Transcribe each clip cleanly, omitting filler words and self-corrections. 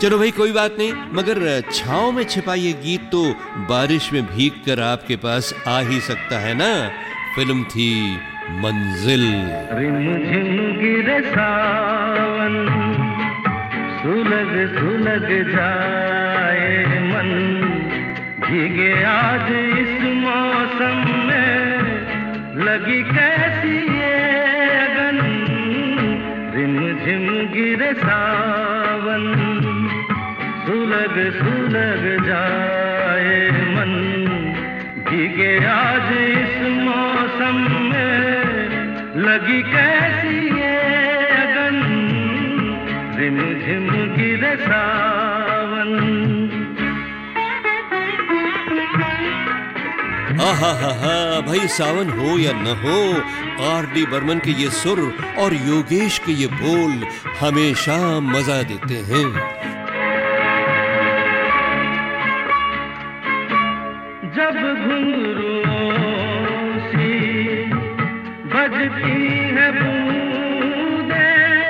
चलो भाई कोई बात नहीं, मगर छांव में छिपा ये गीत तो बारिश में भीग कर आपके पास आ ही सकता है ना। फिल्म थी मंजिल। रिमझिम गिरे सावन, सुलग सुलग जाए मन, भीगे आज इस मौसम में, लगी कैसी ये अगन। रिमझिम गिरे सावन, सुलग सुलग जाए मन, भीगे आज इस मौसम में, लगी कैसी ये अगन। रिमझिम गिरे सावन। आहा भाई, सावन हो या न हो, R.D. बर्मन के ये सुर और योगेश के ये बोल हमेशा मजा देते हैं। जब घुंघरुओं सी बजती है बूंदे,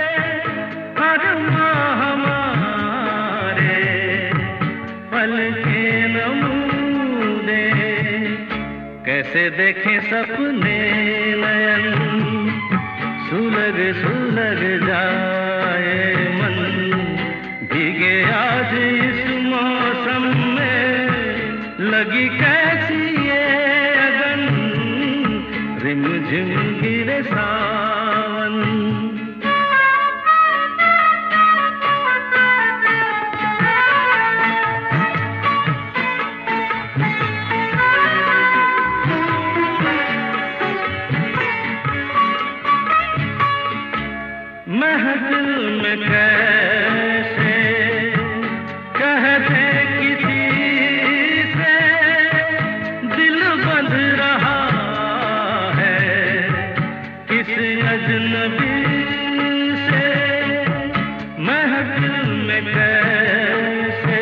अरमां हमारे पल के नमूने, कैसे देखें सपने नयन, सुलग सुलग जाए मन, भीगे आज इस मौसम में, लगी कैसी ये अगन। रिमझिम गिरे सावन। महफिल में कैसे कहते किसी से, दिल बंध रहा है किस अजनबी से। महफिल में कैसे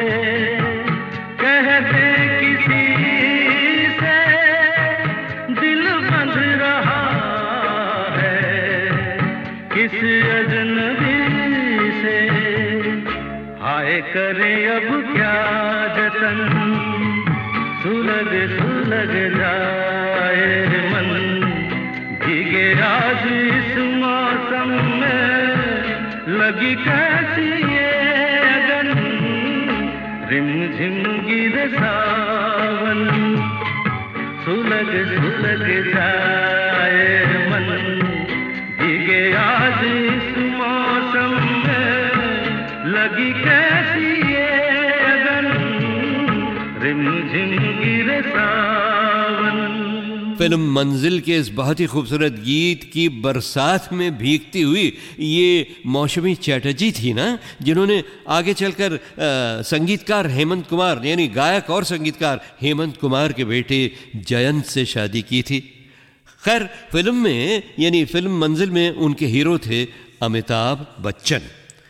कहते किसी से, दिल बंध रहा है किस अजनबी से। हाय करे अब क्या जतन, सुलग सुलग जाए मन, भीगे आज इस मौसम में, लगी कैसी ये अगन। रिमझिम गिरे सावन, सुलग सुलग जाए मन, भीगे आज इस मौसम में, लगी कैसी ये अगन। रिमझिम गिरे सावन। फिल्म मंजिल के इस बहुत ही खूबसूरत गीत की बरसात में भीगती हुई ये मौसमी चैटर्जी थी ना, जिन्होंने आगे चलकर संगीतकार हेमंत कुमार यानी गायक और संगीतकार हेमंत कुमार के बेटे जयंत से शादी की थी। खैर, फिल्म में यानी फिल्म मंजिल में उनके हीरो थे अमिताभ बच्चन।